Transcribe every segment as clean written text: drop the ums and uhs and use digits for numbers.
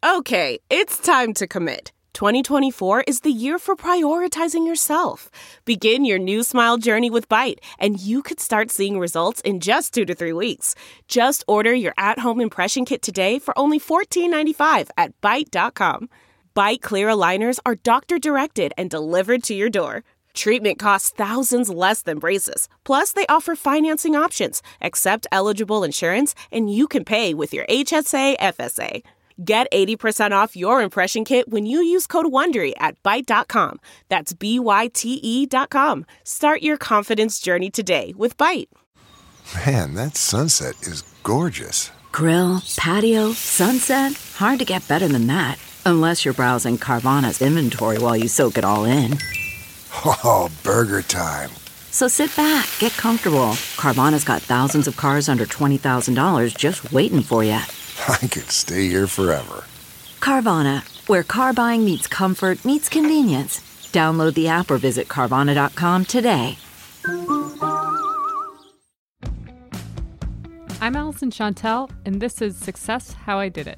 Okay, it's time to commit. 2024 is the year for prioritizing yourself. Begin your new smile journey with Byte, and you could start seeing results in just 2 to 3 weeks. Just order your at-home impression kit today for only $14.95 at Byte.com. Byte Clear aligners are doctor-directed and delivered to your door. Treatment costs thousands less than braces. Plus, they offer financing options, accept eligible insurance, and you can pay with your HSA FSA. Get 80% off your impression kit when you use code WONDERY at Byte.com. That's BYTE.com. Start your confidence journey today with Byte. Man, that sunset is gorgeous. Grill, patio, sunset. Hard to get better than that. Unless you're browsing Carvana's inventory while you soak it all in. Oh, burger time. So sit back, get comfortable. Carvana's got thousands of cars under $20,000 just waiting for you. I could stay here forever. Carvana, where car buying meets comfort, meets convenience. Download the app or visit Carvana.com today. I'm Allison Chantel, and this is Success How I Did It.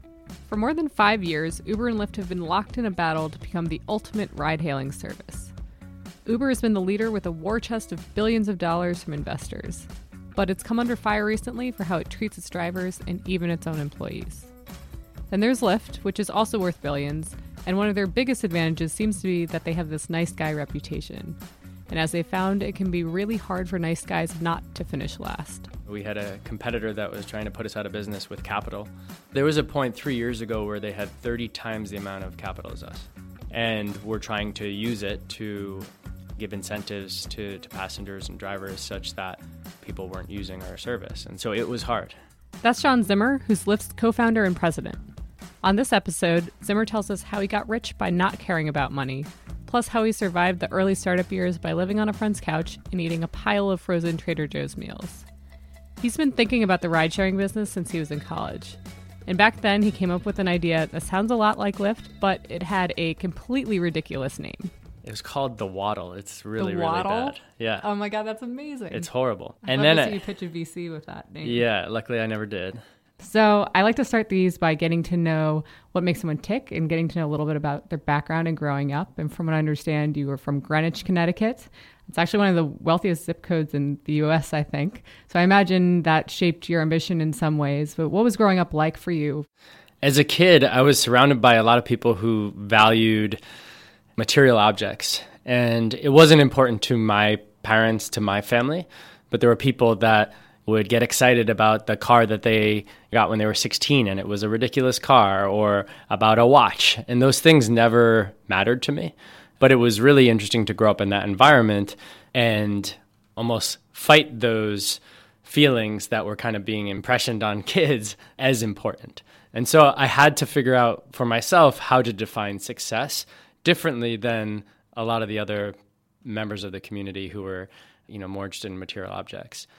For more than 5 years, Uber and Lyft have been locked in a battle to become the ultimate ride-hailing service. Uber has been the leader with a war chest of billions of dollars from investors. But it's come under fire recently for how it treats its drivers and even its own employees. Then there's Lyft, which is also worth billions, and one of their biggest advantages seems to be that they have this nice guy reputation. And as they found, it can be really hard for nice guys not to finish last. We had a competitor that was trying to put us out of business with capital. There was a point 3 years ago where they had 30 times the amount of capital as us. And we're trying to use it to give incentives to passengers and drivers such that people weren't using our service. And so it was hard. That's John Zimmer, who's Lyft's co-founder and president. On this episode, Zimmer tells us how he got rich by not caring about money, plus how he survived the early startup years by living on a friend's couch and eating a pile of frozen Trader Joe's meals. He's been thinking about the ride-sharing business since he was in college. And back then, he came up with an idea that sounds a lot like Lyft, but it had a completely ridiculous name. It was called The Waddle. It's really bad. Yeah. Oh my God, that's amazing. It's horrible. I'd love to see you pitch a VC with that name. Yeah, luckily I never did. So I like to start these by getting to know what makes someone tick and getting to know a little bit about their background and growing up. And from what I understand, you were from Greenwich, Connecticut. It's actually one of the wealthiest zip codes in the U.S., I think. So I imagine that shaped your ambition in some ways. But what was growing up like for you? As a kid, I was surrounded by a lot of people who valued material objects. And it wasn't important to my parents, to my family, but there were people that would get excited about the car that they got when they were 16 and it was a ridiculous car, or about a watch. And those things never mattered to me. But it was really interesting to grow up in that environment and almost fight those feelings that were kind of being impressioned on kids as important. And so I had to figure out for myself how to define success differently than a lot of the other members of the community who were, more interested in material objects.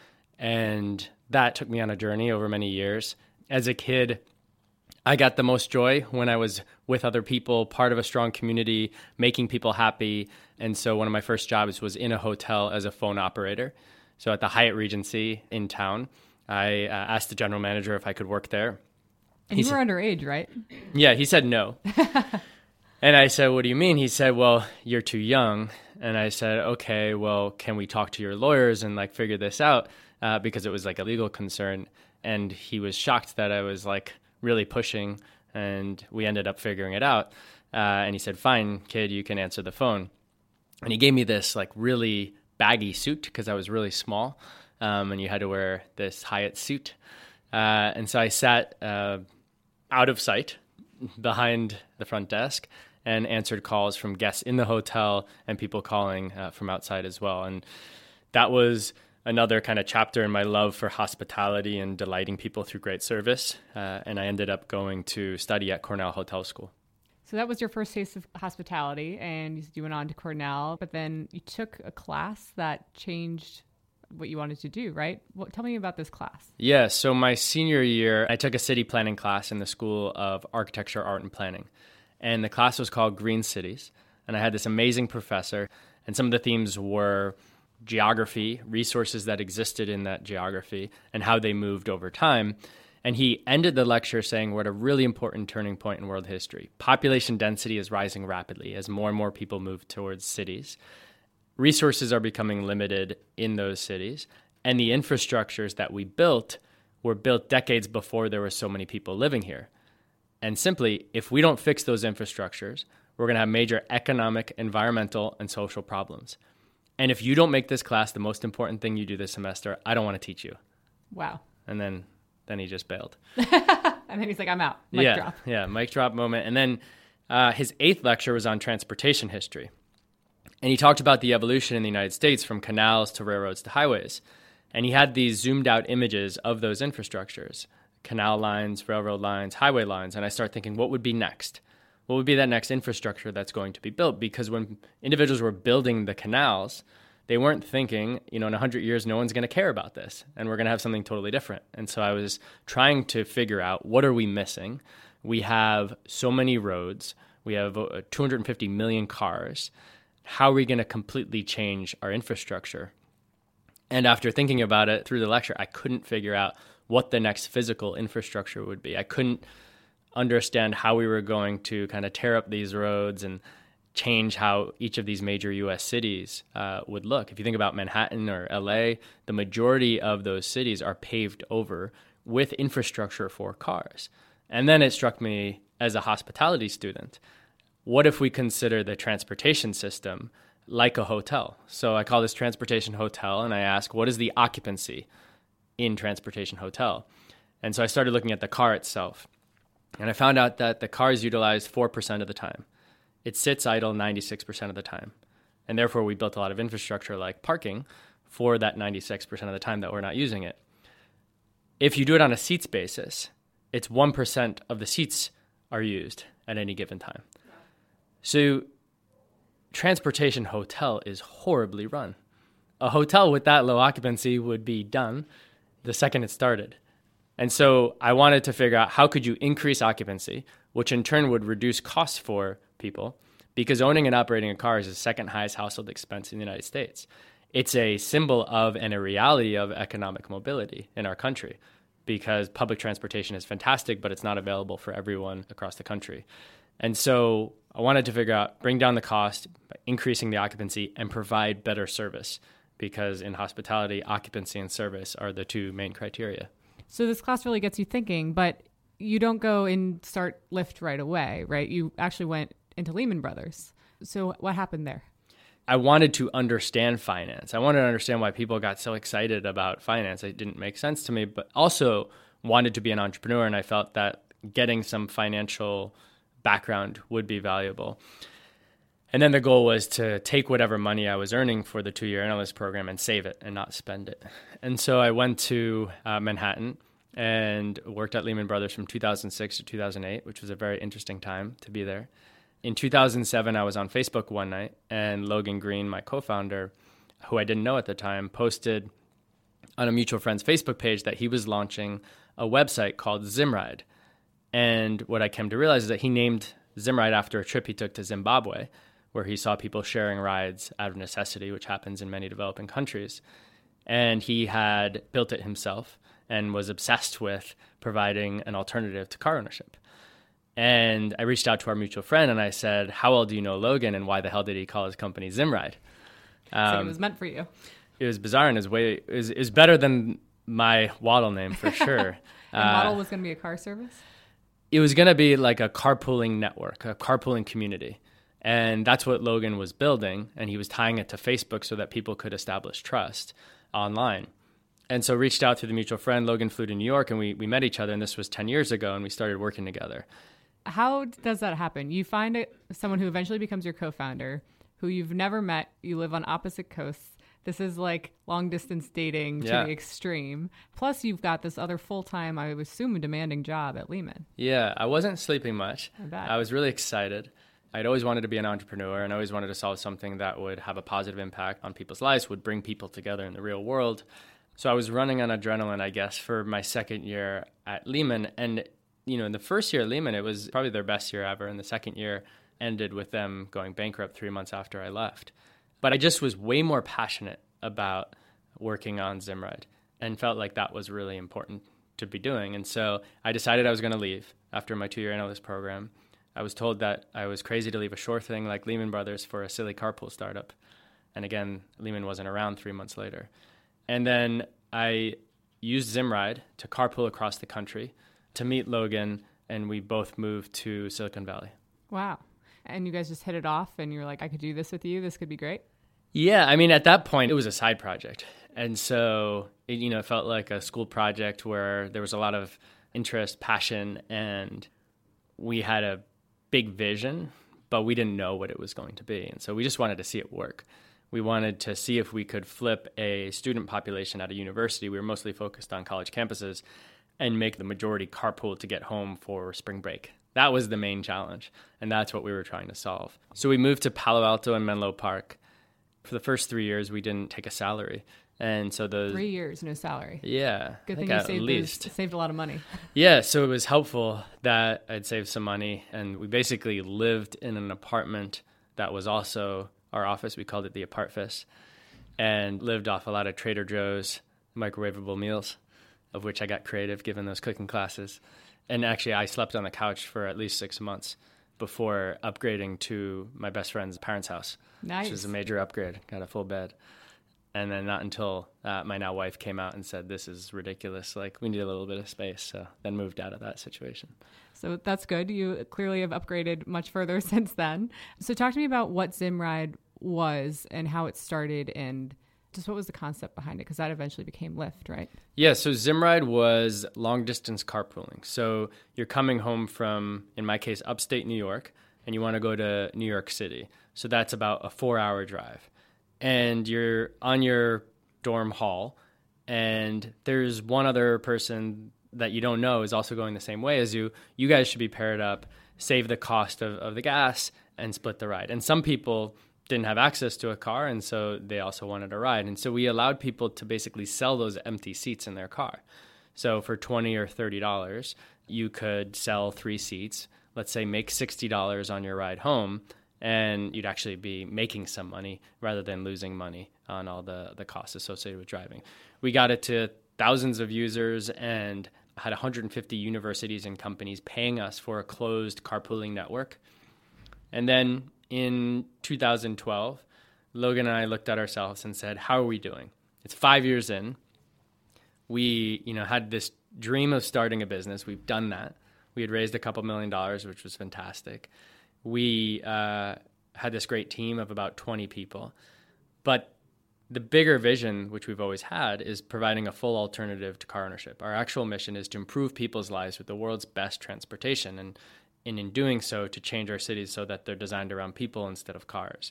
And that took me on a journey over many years. As a kid, I got the most joy when I was with other people, part of a strong community, making people happy. And so one of my first jobs was in a hotel as a phone operator. So at the Hyatt Regency in town, I asked the general manager if I could work there. And you were underage, right? Yeah, he said no. And I said, what do you mean? He said, well, you're too young. And I said, okay, well, can we talk to your lawyers and figure this out? Because it was a legal concern. And he was shocked that I was really pushing, and we ended up figuring it out. And he said, fine, kid, you can answer the phone. And he gave me this really baggy suit because I was really small. And you had to wear this Hyatt suit. And so I sat out of sight behind the front desk and answered calls from guests in the hotel and people calling from outside as well. And that was another kind of chapter in my love for hospitality and delighting people through great service. And I ended up going to study at Cornell Hotel School. So that was your first taste of hospitality, and you went on to Cornell, but then you took a class that changed what you wanted to do, right? Tell me about this class. Yeah, so my senior year, I took a city planning class in the School of Architecture, Art, and Planning. And the class was called Green Cities. And I had this amazing professor. And some of the themes were geography, resources that existed in that geography, and how they moved over time. And he ended the lecture saying we're at a really important turning point in world history. Population density is rising rapidly as more and more people move towards cities. Resources are becoming limited in those cities. And the infrastructures that we built were built decades before there were so many people living here. And simply, if we don't fix those infrastructures, we're going to have major economic, environmental, and social problems. And if you don't make this class the most important thing you do this semester, I don't want to teach you. Wow. And then he just bailed. And then he's like, I'm out. Mic drop. Yeah, mic drop moment. And then his 8th lecture was on transportation history. And he talked about the evolution in the United States from canals to railroads to highways. And he had these zoomed out images of those infrastructures, canal lines, railroad lines, highway lines. And I started thinking, what would be next? What would be that next infrastructure that's going to be built? Because when individuals were building the canals, they weren't thinking, in 100 years, no one's going to care about this, and we're going to have something totally different. And so I was trying to figure out, what are we missing? We have so many roads. We have 250 million cars. How are we going to completely change our infrastructure? And after thinking about it through the lecture, I couldn't figure out what the next physical infrastructure would be. I couldn't understand how we were going to kind of tear up these roads and change how each of these major U.S. cities would look. If you think about Manhattan or L.A., the majority of those cities are paved over with infrastructure for cars. And then it struck me as a hospitality student, what if we consider the transportation system like a hotel? So I call this transportation hotel, and I ask, what is the occupancy in transportation hotel? And so I started looking at the car itself. And I found out that the car is utilized 4% of the time. It sits idle 96% of the time. And therefore, we built a lot of infrastructure like parking for that 96% of the time that we're not using it. If you do it on a seats basis, it's 1% of the seats are used at any given time. So transportation hotel is horribly run. A hotel with that low occupancy would be done the second it started. And so I wanted to figure out, how could you increase occupancy, which in turn would reduce costs for people, because owning and operating a car is the second highest household expense in the United States. It's a symbol of and a reality of economic mobility in our country, because public transportation is fantastic, but it's not available for everyone across the country. And so I wanted to figure out, bring down the cost by increasing the occupancy and provide better service, because in hospitality, occupancy and service are the two main criteria. So this class really gets you thinking, but you don't go and start Lyft right away, right? You actually went into Lehman Brothers. So what happened there? I wanted to understand finance. I wanted to understand why people got so excited about finance. It didn't make sense to me, but also wanted to be an entrepreneur, and I felt that getting some financial background would be valuable. And then the goal was to take whatever money I was earning for the 2-year analyst program and save it and not spend it. And so I went to Manhattan and worked at Lehman Brothers from 2006 to 2008, which was a very interesting time to be there. In 2007, I was on Facebook one night, and Logan Green, my co-founder, who I didn't know at the time, posted on a mutual friend's Facebook page that he was launching a website called Zimride. And what I came to realize is that he named Zimride after a trip he took to Zimbabwe, where he saw people sharing rides out of necessity, which happens in many developing countries. And he had built it himself and was obsessed with providing an alternative to car ownership. And I reached out to our mutual friend and I said, how well do you know Logan, and why the hell did he call his company Zimride? So it was meant for you. It was bizarre, and it was better than my Waddle name for sure. And Waddle was going to be a car service? It was going to be like a carpooling network, a carpooling community. And that's what Logan was building, and he was tying it to Facebook so that people could establish trust online. And so reached out to the mutual friend. Logan flew to New York, and we met each other, and this was 10 years ago, and we started working together. How does that happen? You find someone who eventually becomes your co-founder, who you've never met, you live on opposite coasts. This is like long-distance dating to the extreme. Plus, you've got this other full-time, I would assume, demanding job at Lehman. Yeah, I wasn't sleeping much. I bet. I was really excited. I'd always wanted to be an entrepreneur, and I always wanted to solve something that would have a positive impact on people's lives, would bring people together in the real world. So I was running on adrenaline, I guess, for my second year at Lehman. And, in the first year at Lehman, it was probably their best year ever. And the second year ended with them going bankrupt 3 months after I left. But I just was way more passionate about working on Zimride and felt like that was really important to be doing. And so I decided I was going to leave after my 2-year analyst program. I was told that I was crazy to leave a sure thing like Lehman Brothers for a silly carpool startup. And again, Lehman wasn't around 3 months later. And then I used Zimride to carpool across the country to meet Logan, and we both moved to Silicon Valley. Wow. And you guys just hit it off and you were like, I could do this with you. This could be great. Yeah, I mean, at that point, it was a side project. And so it felt like a school project where there was a lot of interest, passion, and we had a big vision, but we didn't know what it was going to be. And so we just wanted to see it work. We wanted to see if we could flip a student population at a university. We were mostly focused on college campuses and make the majority carpool to get home for spring break. That was the main challenge, and that's what we were trying to solve. So we moved to Palo Alto and Menlo Park. For the first 3 years, we didn't take a salary. And so those 3 years, no salary. Yeah. Good thing you saved a lot of money. Yeah, so it was helpful that I'd saved some money, and we basically lived in an apartment that was also our office. We called it the Apartfest, and lived off a lot of Trader Joe's microwavable meals, of which I got creative given those cooking classes. And actually, I slept on the couch for at least 6 months before upgrading to my best friend's parents' house, which was a major upgrade. Got a full bed. And then not until my now wife came out and said, this is ridiculous. Like, we need a little bit of space. So then moved out of that situation. So that's good. You clearly have upgraded much further since then. So talk to me about what Zimride was and how it started and just what was the concept behind it? Because that eventually became Lyft, right? Yeah, so Zimride was long-distance carpooling. So you're coming home from, in my case, upstate New York, and you want to go to New York City. So that's about a 4-hour drive. And you're on your dorm hall, and there's one other person that you don't know is also going the same way as you. You guys should be paired up, save the cost of the gas, and split the ride. And some people didn't have access to a car, and so they also wanted a ride. And so we allowed people to basically sell those empty seats in their car. So for $20 or $30, you could sell 3 seats, let's say make $60 on your ride home, and you'd actually be making some money rather than losing money on all the costs associated with driving. We got it to thousands of users and had 150 universities and companies paying us for a closed carpooling network. And then in 2012, Logan and I looked at ourselves and said, how are we doing? It's 5 years in. We, had this dream of starting a business. We've done that. We had raised a couple $1 million, which was fantastic. We had this great team of about 20 people. But the bigger vision, which we've always had, is providing a full alternative to car ownership. Our actual mission is to improve people's lives with the world's best transportation, and in doing so, to change our cities so that they're designed around people instead of cars.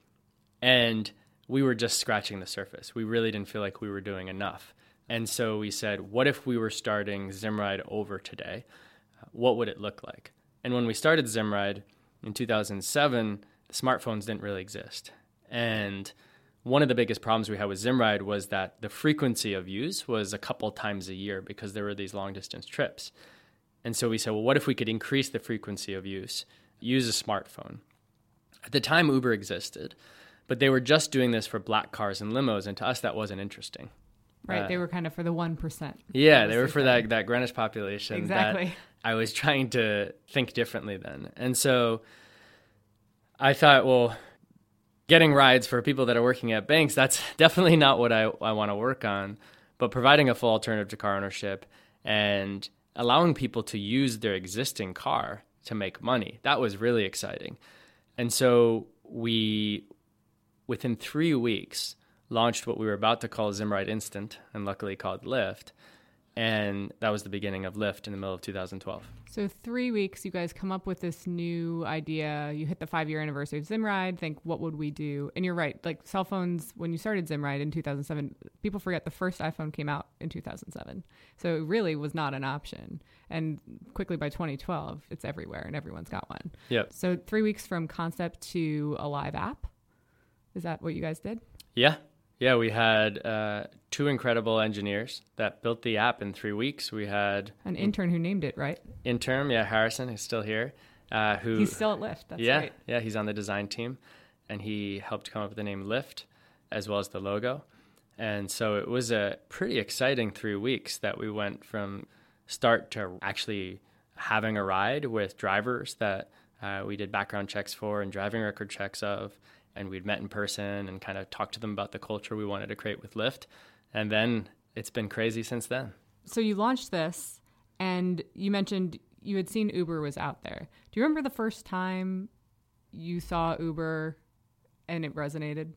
And we were just scratching the surface. We really didn't feel like we were doing enough. And so we said, what if we were starting Zimride over today? What would it look like? And when we started Zimride in 2007, smartphones didn't really exist. And one of the biggest problems we had with Zimride was that the frequency of use was a couple times a year because there were these long distance trips. And so we said, well, what if we could increase the frequency of use a smartphone? At the time, Uber existed, but they were just doing this for black cars and limos, and to us, that wasn't interesting. Right, they were kind of for the 1%. Yeah, they were for that Greenwich population. Exactly. That I was trying to think differently then. And so I thought, well, getting rides for people that are working at banks, that's definitely not what I want to work on. But providing a full alternative to car ownership and allowing people to use their existing car to make money, that was really exciting. And so we, within 3 weeks, launched what we were about to call Zimride Instant, and luckily called Lyft. And that was the beginning of Lyft in the middle of 2012. So 3 weeks, you guys come up with this new idea. You hit the 5-year anniversary of Zimride. Think, what would we do? And you're right. Like cell phones, when you started Zimride in 2007, people forget the first iPhone came out in 2007. So it really was not an option. And quickly by 2012, it's everywhere and everyone's got one. Yep. So 3 weeks from concept to a live app. Is that what you guys did? Yeah. Yeah, we had 2 incredible engineers that built the app in 3 weeks. We had an intern who named it, right? Intern, yeah, Harrison, who's still here. He's still at Lyft. That's right. Yeah, he's on the design team, and he helped come up with the name Lyft, as well as the logo. And so it was a pretty exciting 3 weeks that we went from start to actually having a ride with drivers that we did background checks for and driving record checks of, and we'd met in person and kind of talked to them about the culture we wanted to create with Lyft. And then it's been crazy since then. So you launched this, and you mentioned you had seen Uber was out there. Do you remember the first time you saw Uber and it resonated?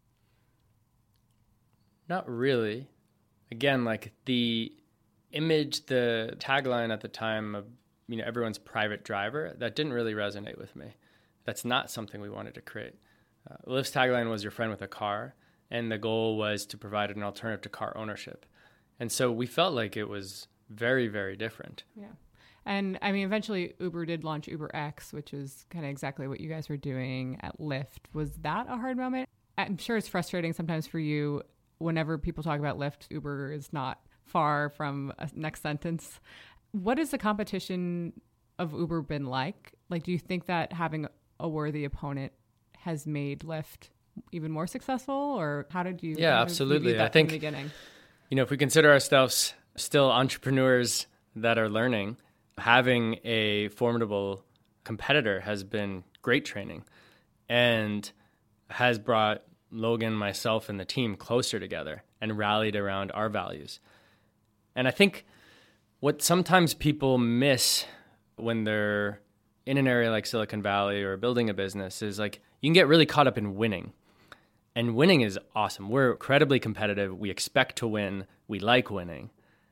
Not really. Again, like the image, the tagline at the time of, everyone's private driver, that didn't really resonate with me. That's not something we wanted to create. Lyft's tagline was your friend with a car, and the goal was to provide an alternative to car ownership. And so we felt like it was very, very different. Yeah. And I mean, eventually Uber did launch UberX, which is kind of exactly what you guys were doing at Lyft. Was that a hard moment? I'm sure it's frustrating sometimes for you. Whenever people talk about Lyft, Uber is not far from a next sentence. What has the competition of Uber been like? Like, do you think that having a worthy opponent has made Lyft even more successful, or how did you? Yeah, absolutely. I think from the beginning. If we consider ourselves still entrepreneurs that are learning, having a formidable competitor has been great training and has brought Logan, myself, and the team closer together and rallied around our values. And I think what sometimes people miss when they're in an area like Silicon Valley or building a business is like you can get really caught up in winning. And winning is awesome. We're incredibly competitive. We expect to win. We like winning.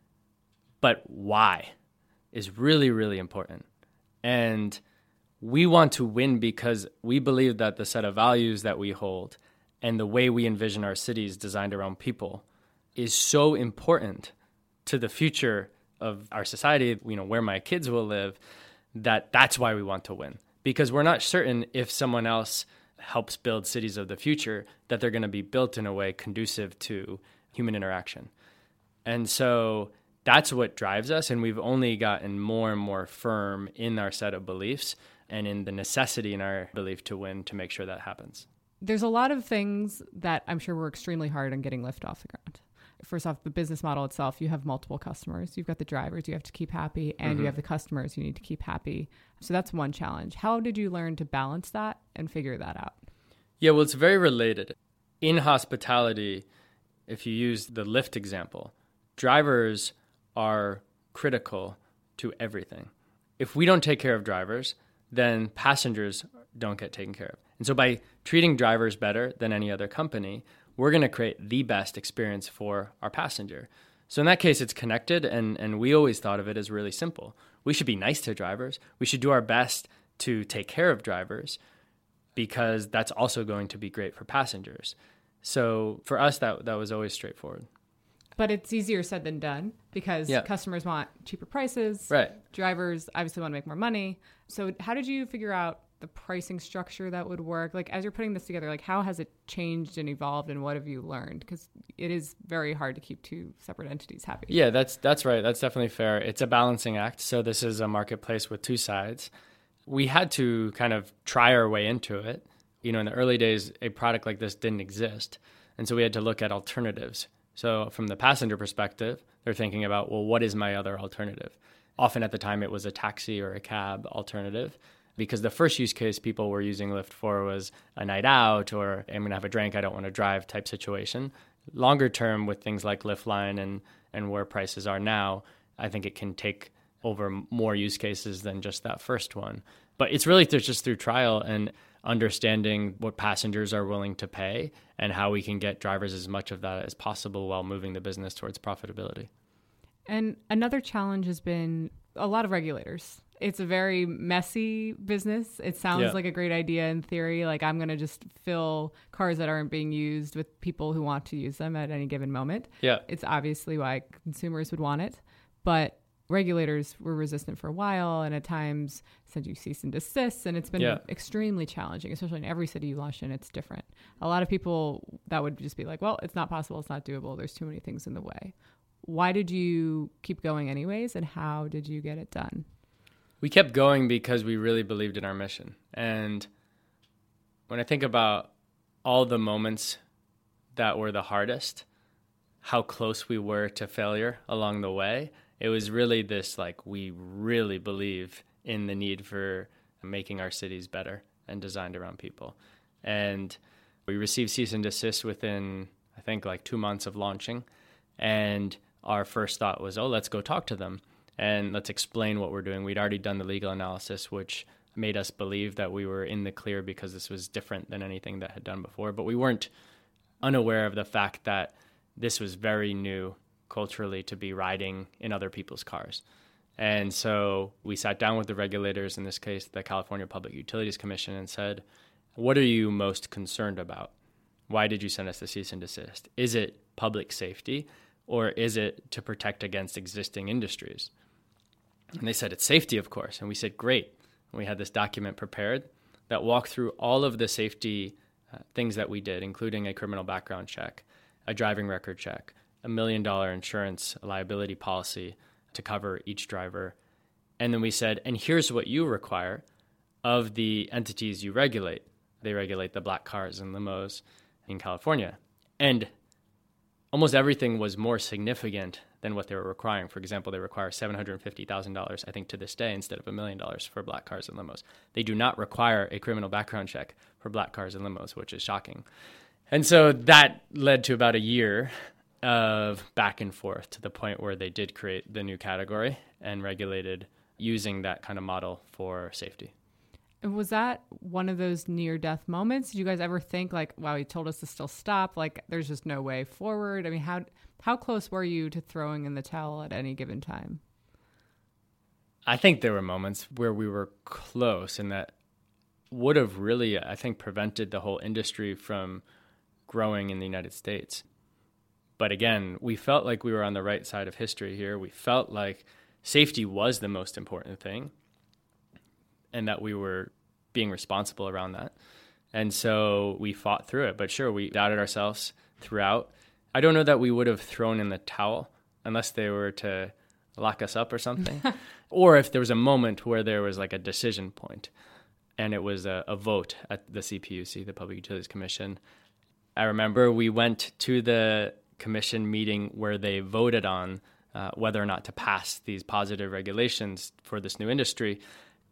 But why is really, really important. And we want to win because we believe that the set of values that we hold and the way we envision our cities designed around people is so important to the future of our society, where my kids will live, that's why we want to win. Because we're not certain if someone else helps build cities of the future that they're going to be built in a way conducive to human interaction. And so that's what drives us, and we've only gotten more and more firm in our set of beliefs and in the necessity in our belief to win to make sure that happens. There's a lot of things that I'm sure were extremely hard on getting Lyft off the ground. First off, the business model itself, you have multiple customers. You've got the drivers you have to keep happy, and you have the customers you need to keep happy. So that's one challenge. How did you learn to balance that and figure that out? Yeah, well, it's very related. In hospitality, if you use the Lyft example, drivers are critical to everything. If we don't take care of drivers, then passengers don't get taken care of. And so by treating drivers better than any other company, we're going to create the best experience for our passenger. So in that case, it's connected, and we always thought of it as really simple. We should be nice to drivers. We should do our best to take care of drivers because that's also going to be great for passengers. So for us, that was always straightforward. But it's easier said than done because customers want cheaper prices. Right. Drivers obviously want to make more money. So how did you figure out the pricing structure that would work? Like, as you're putting this together, like, how has it changed and evolved, and what have you learned? Because it is very hard to keep two separate entities happy. Yeah, that's right. That's definitely fair. It's a balancing act. So this is a marketplace with two sides. We had to kind of try our way into it. In the early days, a product like this didn't exist. And so we had to look at alternatives. So from the passenger perspective, they're thinking about, well, what is my other alternative? Often at the time, it was a taxi or a cab alternative, because the first use case people were using Lyft for was a night out or I'm going to have a drink, I don't want to drive type situation. Longer term, with things like Lyft Line and where prices are now, I think it can take over more use cases than just that first one. But it's really just through trial and understanding what passengers are willing to pay and how we can get drivers as much of that as possible while moving the business towards profitability. And another challenge has been a lot of regulators. It's a very messy business. It sounds like a great idea in theory. Like, I'm going to just fill cars that aren't being used with people who want to use them at any given moment. Yeah. It's obviously why consumers would want it. But regulators were resistant for a while and at times send you cease and desist. And it's been extremely challenging, especially in every city you launch in. It's different. A lot of people that would just be like, well, it's not possible. It's not doable. There's too many things in the way. Why did you keep going anyways? And how did you get it done? We kept going because we really believed in our mission. And when I think about all the moments that were the hardest, how close we were to failure along the way. It was really this, like, we really believe in the need for making our cities better and designed around people. And we received cease and desist within, I think, like 2 months of launching. And our first thought was, let's go talk to them and let's explain what we're doing. We'd already done the legal analysis, which made us believe that we were in the clear because this was different than anything that had done before. But we weren't unaware of the fact that this was very new culturally to be riding in other people's cars. And so we sat down with the regulators, in this case, the California Public Utilities Commission, and said, what are you most concerned about? Why did you send us the cease and desist? Is it public safety, or is it to protect against existing industries? And they said, it's safety, of course. And we said, great. And we had this document prepared that walked through all of the safety things that we did, including a criminal background check, a driving record check, $1 million insurance liability policy to cover each driver. And then we said, and here's what you require of the entities you regulate. They regulate the black cars and limos in California. And almost everything was more significant than what they were requiring. For example, they require $750,000, I think, to this day, instead of $1 million for black cars and limos. They do not require a criminal background check for black cars and limos, which is shocking. And so that led to about a year of back and forth to the point where they did create the new category and regulated using that kind of model for safety. And was that one of those near-death moments? Did you guys ever think, like, wow, he told us to still stop, like, there's just no way forward? I mean, how close were you to throwing in the towel at any given time? I think there were moments where we were close, and that would have really, I think, prevented the whole industry from growing in the United States. But again, we felt like we were on the right side of history here. We felt like safety was the most important thing, and that we were being responsible around that. And so we fought through it. But sure, we doubted ourselves throughout. I don't know that we would have thrown in the towel unless they were to lock us up or something. Or if there was a moment where there was like a decision point and it was a vote at the CPUC, the Public Utilities Commission. I remember we went to the commission meeting where they voted on whether or not to pass these positive regulations for this new industry.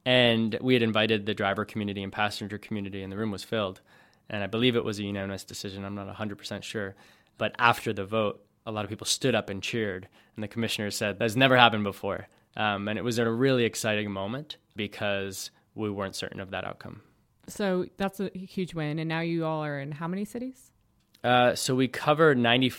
And we had invited the driver community and passenger community, and the room was filled. And I believe it was a unanimous decision. I'm not 100% sure. But after the vote, a lot of people stood up and cheered. And the commissioner said, that's never happened before. And it was a really exciting moment because we weren't certain of that outcome. So that's a huge win. And now you all are in how many cities? So we cover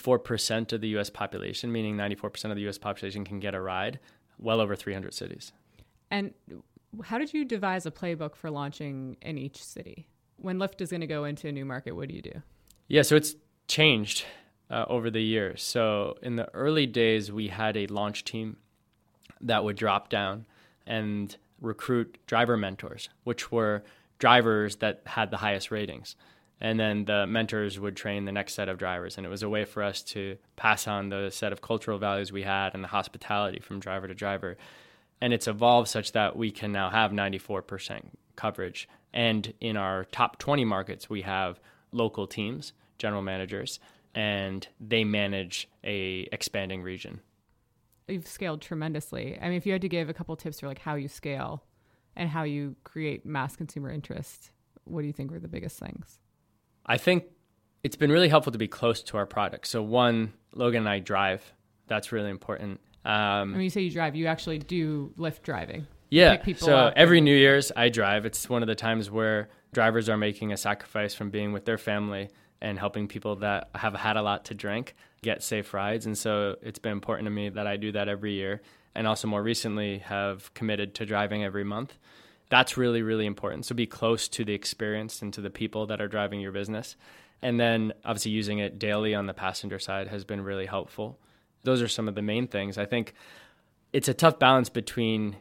94% of the U.S. population, meaning 94% of the U.S. population can get a ride, well over 300 cities. And how did you devise a playbook for launching in each city? When Lyft is going to go into a new market, what do you do? Yeah, so it's changed over the years. So in the early days, we had a launch team that would drop down and recruit driver mentors, which were drivers that had the highest ratings. And then the mentors would train the next set of drivers. And it was a way for us to pass on the set of cultural values we had and the hospitality from driver to driver. And it's evolved such that we can now have 94% coverage. And in our top 20 markets, we have local teams, general managers, and they manage a expanding region. You've scaled tremendously. I mean, if you had to give a couple tips for like how you scale and how you create mass consumer interest, what do you think were the biggest things? I think it's been really helpful to be close to our product. So one, Logan and I drive. That's really important. When you say you drive, you actually do Lyft driving. Yeah. Pick people so up every New Year's I drive. It's one of the times where drivers are making a sacrifice from being with their family and helping people that have had a lot to drink get safe rides. And so it's been important to me that I do that every year. And also more recently have committed to driving every month. That's really, really important. So be close to the experience and to the people that are driving your business. And then obviously using it daily on the passenger side has been really helpful. Those are some of the main things. I think it's a tough balance between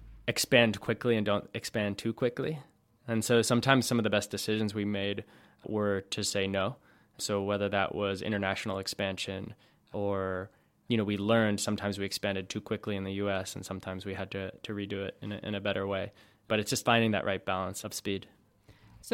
expand quickly and don't expand too quickly. And so sometimes some of the best decisions we made were to say no. So whether that was international expansion or, we learned sometimes we expanded too quickly in the US and sometimes we had to redo it in a better way. But it's just finding that right balance of speed. So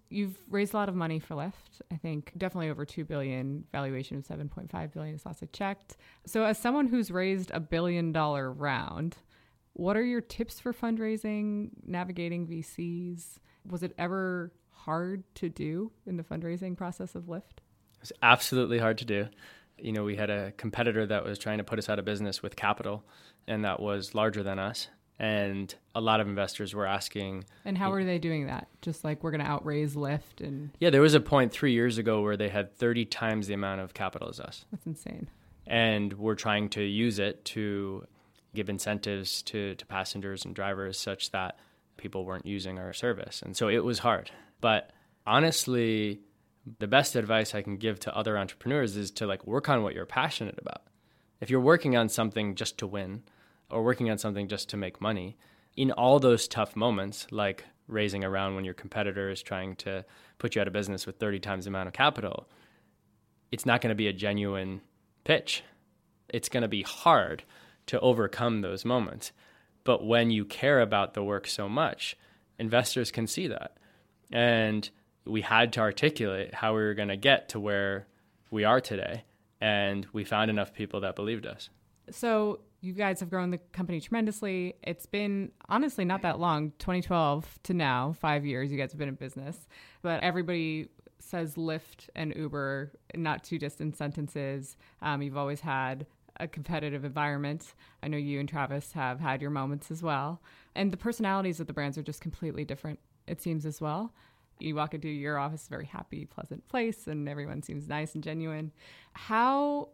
You've raised a lot of money for Lyft. I think definitely over $2 billion, valuation of $7.5 billion is last I checked. So as someone who's raised $1 billion round, what are your tips for fundraising, navigating VCs? Was it ever hard to do in the fundraising process of Lyft? It was absolutely hard to do. We had a competitor that was trying to put us out of business with capital, and that was larger than us. And a lot of investors were asking. And how were they doing that? Just like, we're going to outraise Lyft? Yeah, there was a point 3 years ago where they had 30 times the amount of capital as us. That's insane. And we're trying to use it to give incentives to passengers and drivers such that people weren't using our service. And so it was hard. But honestly, the best advice I can give to other entrepreneurs is to work on what you're passionate about. If you're working on something just to win, or working on something just to make money, in all those tough moments, like raising a round when your competitor is trying to put you out of business with 30 times the amount of capital, it's not going to be a genuine pitch. It's going to be hard to overcome those moments. But when you care about the work so much, investors can see that. And we had to articulate how we were going to get to where we are today. And we found enough people that believed us. So you guys have grown the company tremendously. It's been honestly not that long, 2012 to now, 5 years you guys have been in business. But everybody says Lyft and Uber, not too distant sentences. You've always had a competitive environment. I know you and Travis have had your moments as well. And the personalities of the brands are just completely different, it seems, as well. You walk into your office, very happy, pleasant place, and everyone seems nice and genuine. How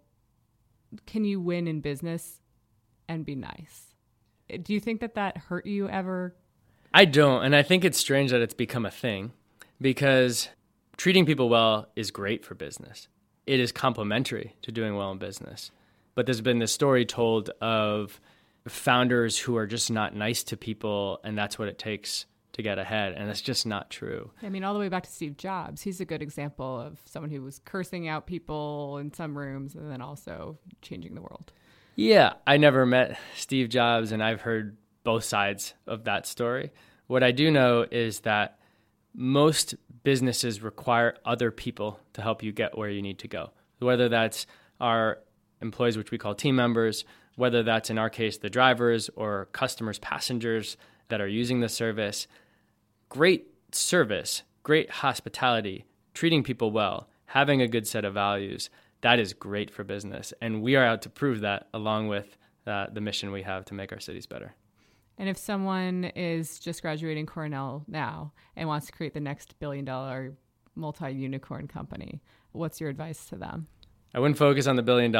can you win in business and be nice? Do you think that hurt you ever? I don't. And I think it's strange that it's become a thing, because treating people well is great for business. It is complementary to doing well in business. But there's been this story told of founders who are just not nice to people, and that's what it takes to get ahead. And it's just not true. I mean, all the way back to Steve Jobs. He's a good example of someone who was cursing out people in some rooms and then also changing the world. Yeah, I never met Steve Jobs, and I've heard both sides of that story. What I do know is that most businesses require other people to help you get where you need to go, whether that's our employees, which we call team members, whether that's in our case the drivers or customers, passengers that are using the service. Great service, great hospitality, treating people well, having a good set of values, that is great for business. And we are out to prove that, along with the mission we have to make our cities better. And if someone is just graduating Cornell now and wants to create the next billion-dollar multi-unicorn company, what's your advice to them? I wouldn't focus on the $1 billion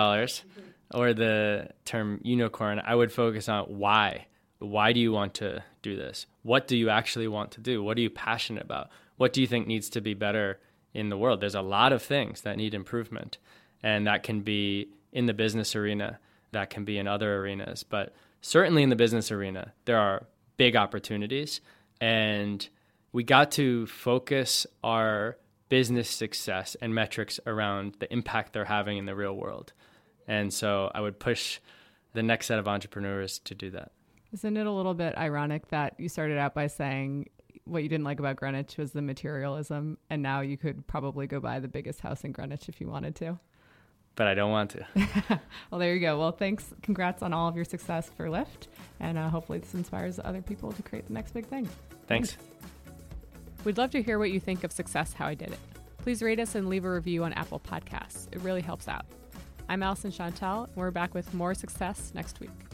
or the term unicorn. I would focus on why. Why do you want to do this? What do you actually want to do? What are you passionate about? What do you think needs to be better in the world? There's a lot of things that need improvement, and that can be in the business arena, that can be in other arenas, but certainly in the business arena, there are big opportunities, and we got to focus our business success and metrics around the impact they're having in the real world. And so I would push the next set of entrepreneurs to do that. Isn't it a little bit ironic that you started out by saying what you didn't like about Greenwich was the materialism, and now you could probably go buy the biggest house in Greenwich if you wanted to? But I don't want to. Well, there you go. Well, thanks. Congrats on all of your success for Lyft. And hopefully this inspires other people to create the next big thing. Thanks. We'd love to hear what you think of Success How I Did It. Please rate us and leave a review on Apple Podcasts. It really helps out. I'm Allison Chantel, and we're back with more success next week.